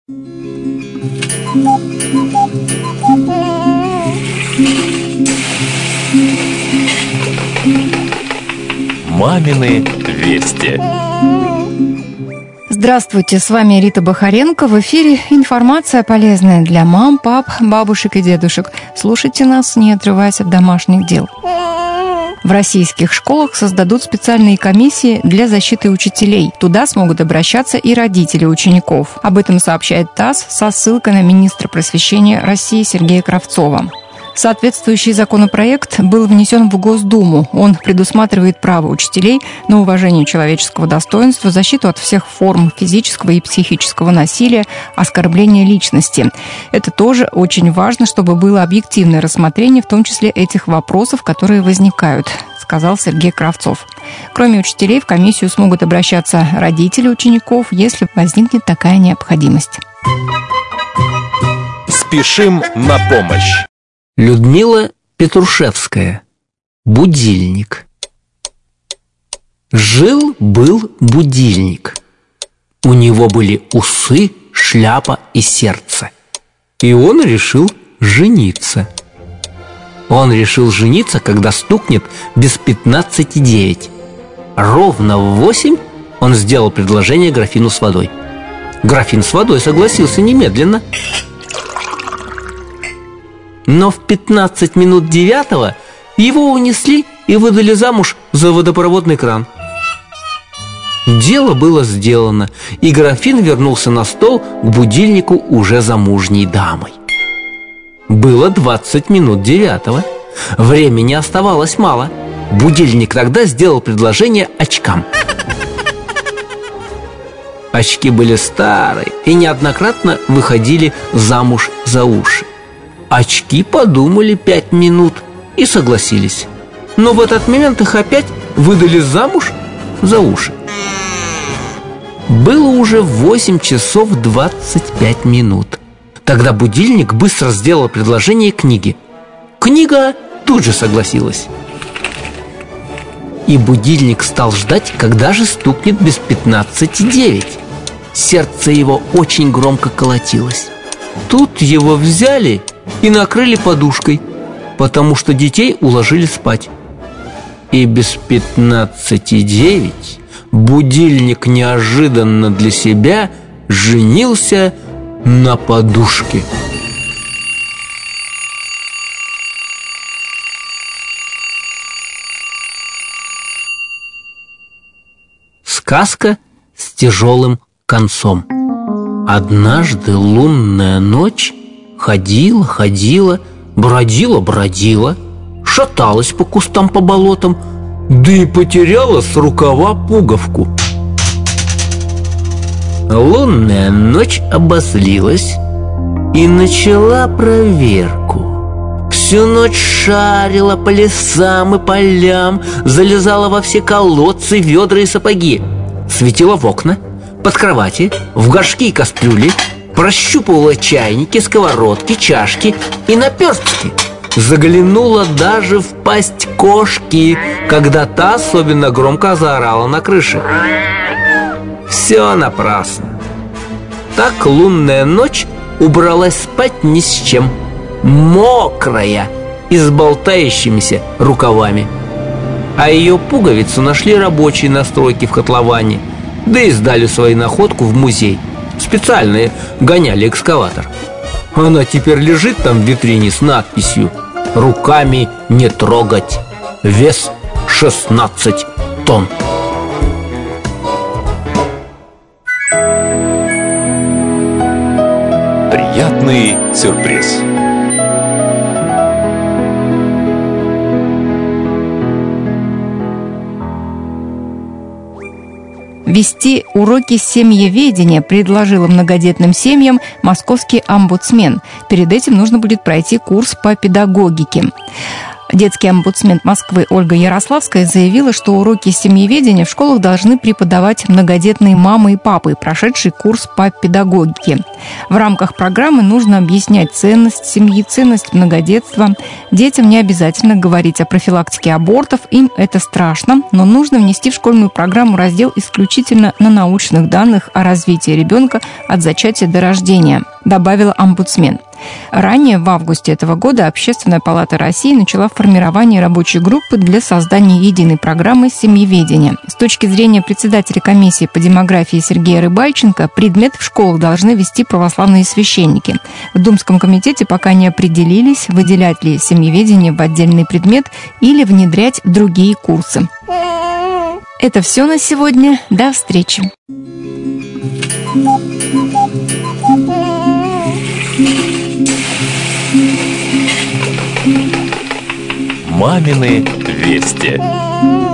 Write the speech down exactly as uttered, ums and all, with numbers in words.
Мамины вести. Здравствуйте, с вами Рита Бахаренко. В эфире информация полезная для мам, пап, бабушек и дедушек. Слушайте нас, не отрываясь от домашних дел. В российских школах создадут специальные комиссии для защиты учителей. Туда смогут обращаться и родители учеников. Об этом сообщает ТАСС со ссылкой на министра просвещения России Сергея Кравцова. Соответствующий законопроект был внесен в Госдуму. Он предусматривает право учителей на уважение человеческого достоинства, защиту от всех форм физического и психического насилия, оскорбления личности. Это тоже очень важно, чтобы было объективное рассмотрение, в том числе этих вопросов, которые возникают, сказал Сергей Кравцов. Кроме учителей, в комиссию смогут обращаться родители учеников, если возникнет такая необходимость. Спешим на помощь. Людмила Петрушевская. Будильник. Жил-был будильник. У него были усы, шляпа и сердце. И он решил жениться. Он решил жениться, когда стукнет без пятнадцати девять. Ровно в восемь он сделал предложение графину с водой. Графин с водой согласился немедленно. Но в пятнадцать минут девятого его унесли и выдали замуж за водопроводный кран. Дело было сделано, и графин вернулся на стол к будильнику уже замужней дамой. Было двадцать минут девятого. Времени оставалось мало. Будильник тогда сделал предложение очкам. Очки были старые и неоднократно выходили замуж за уши. Очки подумали пять минут и согласились. Но в этот момент их опять выдали замуж за уши. Было уже восемь часов двадцать пять минут. Тогда будильник быстро сделал предложение книги. Книга тут же согласилась. И будильник стал ждать, когда же стукнет без пятнадцати девять. Сердце его очень громко колотилось. Тут его взяли и накрыли подушкой, потому что детей уложили спать. И без пятнадцати девять будильник неожиданно для себя женился на подушке. Сказка с тяжелым концом. Однажды лунная ночь ходила, ходила, бродила, бродила, шаталась по кустам, по болотам, да и потеряла с рукава пуговку. Лунная ночь обозлилась и начала проверку. Всю ночь шарила по лесам и полям, залезала во все колодцы, ведра и сапоги, светила в окна, под кровати, в горшки и кастрюли, прощупывала чайники, сковородки, чашки и наперстки. Заглянула даже в пасть кошки, когда та особенно громко заорала на крыше. Все напрасно. Так лунная ночь убралась спать ни с чем, мокрая и с болтающимися рукавами. А ее пуговицу нашли рабочие на стройке в котловане, да и сдали свою находку в музей. Специально гоняли экскаватор. Она теперь лежит там в витрине с надписью «Руками не трогать». Вес шестнадцать тонн. Приятный сюрприз. Вести уроки семьеведения предложила многодетным семьям московский омбудсмен. Перед этим нужно будет пройти курс по педагогике. Детский омбудсмен Москвы Ольга Ярославская заявила, что уроки семьеведения в школах должны преподавать многодетные мамы и папы, прошедшие курс по педагогике. В рамках программы нужно объяснять ценность семьи, ценность многодетства. Детям не обязательно говорить о профилактике абортов, им это страшно, но нужно внести в школьную программу раздел исключительно на научных данных о развитии ребенка от зачатия до рождения, добавила омбудсмен. Ранее, в августе этого года, Общественная палата России начала формирование рабочей группы для создания единой программы семьеведения. С точки зрения председателя комиссии по демографии Сергея Рыбальченко, предмет в школах должны вести православные священники. В Думском комитете пока не определились, выделять ли семьеведение в отдельный предмет или внедрять в другие курсы. Это все на сегодня. До встречи. Мамины вести.